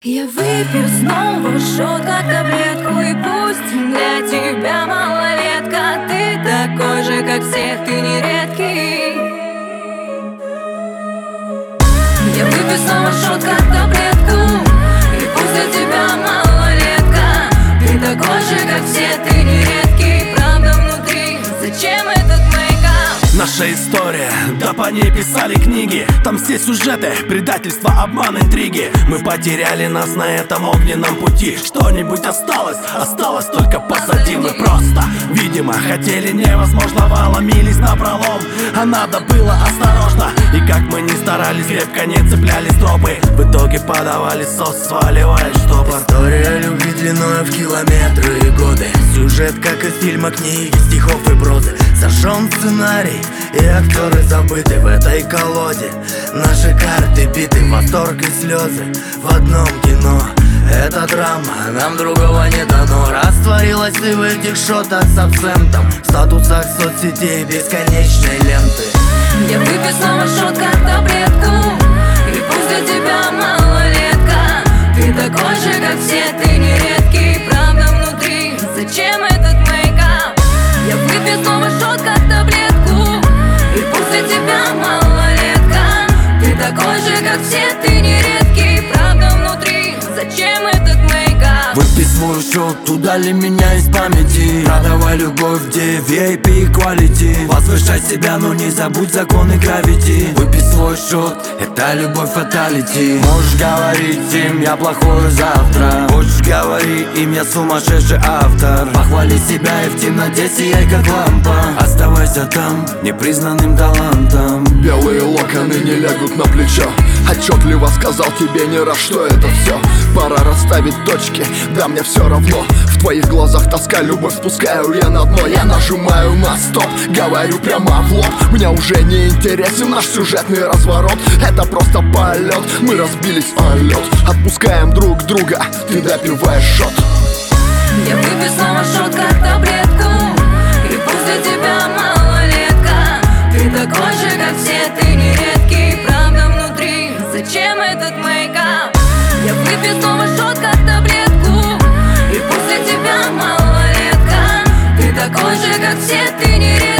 Я выпью снова шот как таблетку, и пусть для тебя малолетка. Ты такой же, как все, ты не редкий. Я выпью снова шот как таблетку, и пусть для тебя малолетка. Ты такой же, как все, ты не редкий. Правда внутри, зачем этот мейкап? Наша история, да по ней писали книги. Там все сюжеты, предательство, обман, интриги. Мы потеряли нас на этом огненном пути. Что-нибудь осталось, осталось только позади. Мы просто, видимо, хотели невозможного, ломились напролом, а надо было осторожно. И как мы ни старались, крепко не цеплялись тропы, в итоге подавали сос, сваливая штопор. История любви длиною в километры и годы. Сюжет, как из фильма, книги, стихов и прозы. Сожжен сценарий, и актеры забыты в этой колоде. Наши карты биты, восторг и слезы в одном кино. Это драма, нам другого не дано. Растворилась ты в этих шотах с абсентом, в статусах соцсетей бесконечной ленты. Я выпью снова шот как таблетку, и пусть для тебя малолетка. Ты такой же, как все, ты не редкий. Правда внутри, зачем этот мейкап? Я выпью снова шот как таблетку, и пусть для тебя малолетка. Ты такой же, как все, ты не редкий. Правда внутри, зачем этот мейкап? Выпей свой шот, удали меня из памяти. Продавай любовь, где VIP quality. Возвышай себя, но не забудь законы гравити. Выпей свой шот, это любовь фаталити. Можешь говорить им, я плохой завтра. Хочешь говори им, я сумасшедший автор. Похвали себя и в темноте сияй как лампа. Оставайся там, непризнанным талантом. Белые локоны не лягут на плечо. Отчетливо сказал тебе не раз, что это все. Пора расставить точки, да мне все равно. В твоих глазах тоска, любовь спускаю я на дно. Я нажимаю на стоп, говорю прямо в лоб. Мне уже не интересен наш сюжетный разворот. Это просто полет, мы разбились о лед. Отпускаем друг друга, ты допиваешь шот. Я выпью снова шот как таблетку, и пусть для тебя малолетка. Ты такой же, как все, ты не редкий. Правда внутри, зачем этот мейкап? Я выпью снова шот как таблетку, и пусть для тебя малолетка. Ты такой же, как все, ты не редкий.